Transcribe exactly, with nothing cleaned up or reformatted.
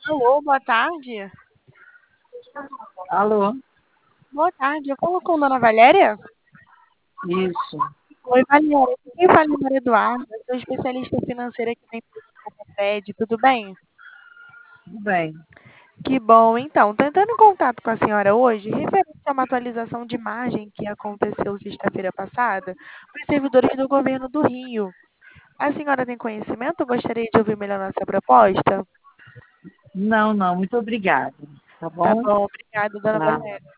Alô, boa tarde. Alô? Boa tarde, eu falo com Dona Valéria? Isso, Oi, Valéria. Quem fala é Maria Eduarda, eu sou especialista financeira aqui na empresa Cofred, tudo bem? tudo bem. Que bom, então. Estou entrando em contato com a senhora hoje, referente a uma atualização de margem que aconteceu sexta-feira passada para os servidores do governo do Rio. A senhora tem conhecimento? Eu gostaria de ouvir melhor nossa proposta. Não, não, muito obrigada. Tá Tá bom? bom, obrigada, Dona Tá. Valéria.